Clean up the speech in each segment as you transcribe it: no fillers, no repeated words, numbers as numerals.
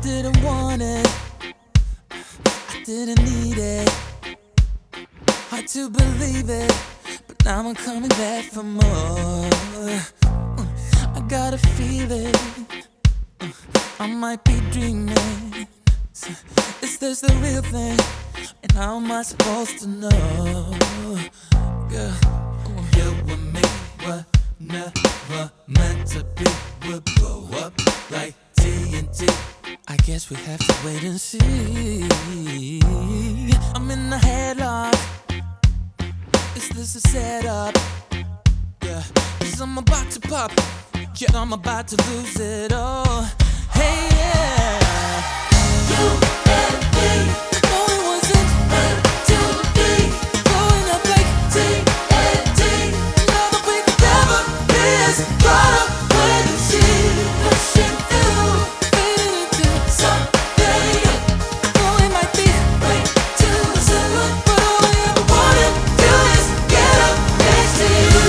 didn't want it, I didn't need it. Hard to believe it, but now I'm coming back for more. I got a feeling I might be dreaming. Is this the real thing? And how am I supposed to know? Girl, you and me were never meant to be. We'll blow up like TNT. I guess we have to wait and see. I'm in the headlock. Is this a setup? Yeah, 'cause I'm about to pop. Yeah, I'm about to lose it all. Hey, yeah. You and me. No, it wasn't meant to be. Blowing up like TNT. Never we could never be as brought up when you see. Pushing through, fading into something. Oh, it might be way too soon, but all I ever wanna do is get up next to you.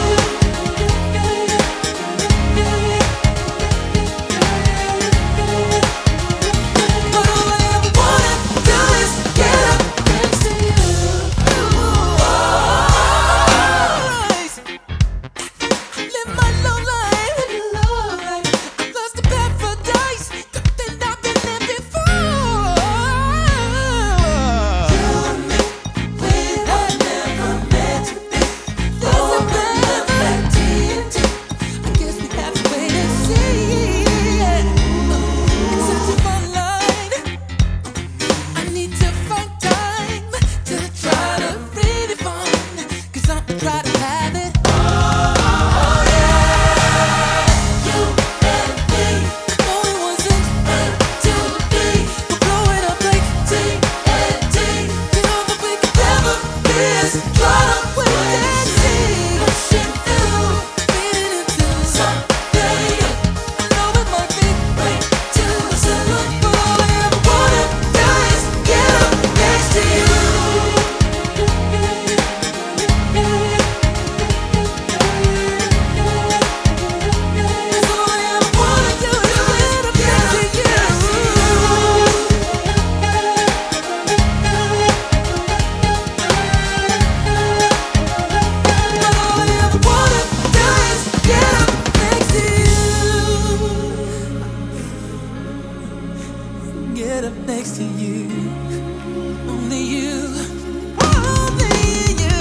Get up next to you, only you, only you.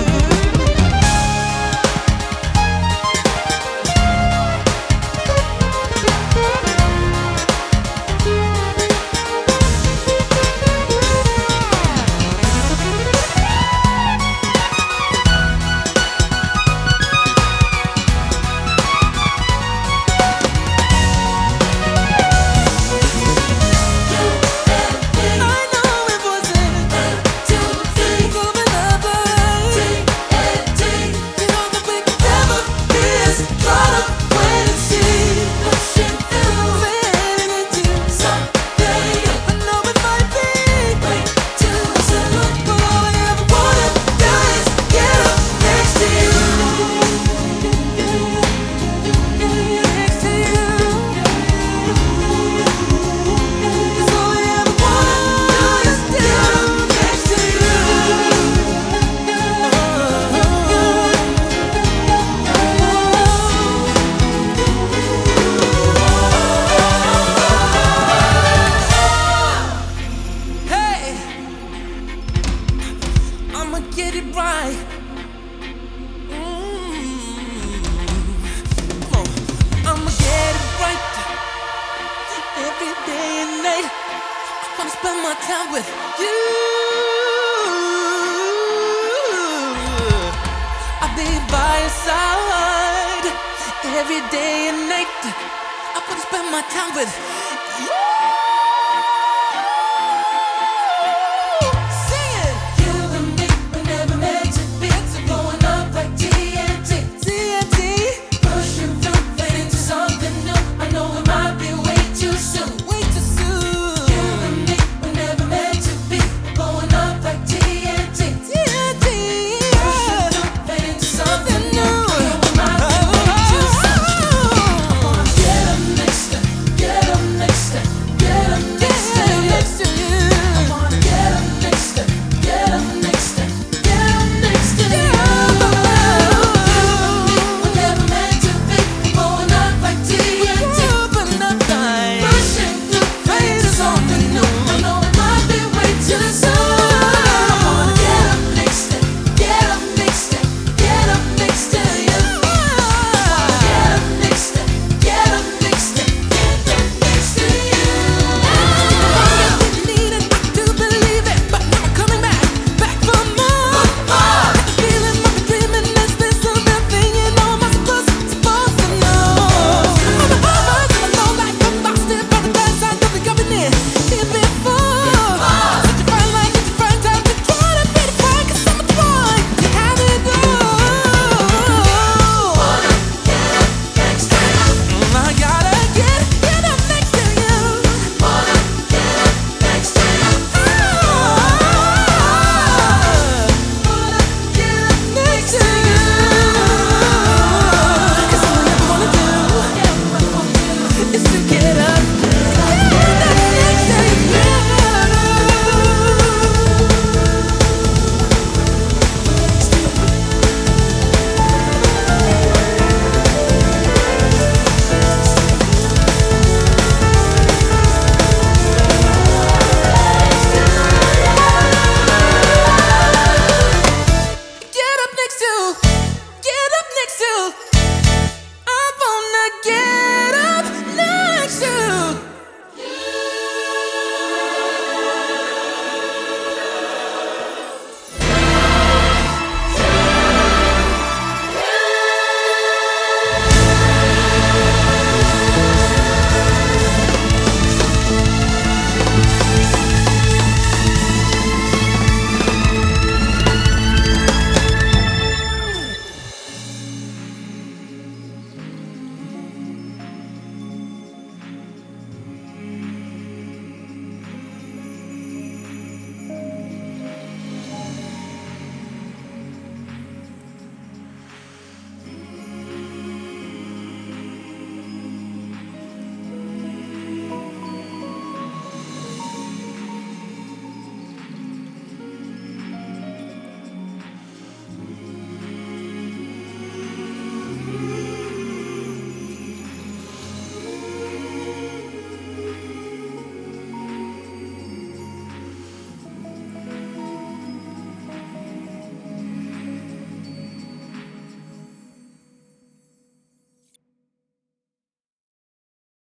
I'ma get it right. Come on. I'ma get it right. Every day and night, I wanna spend my time with you. I'll be by your side every day and night. I wanna spend my time with you.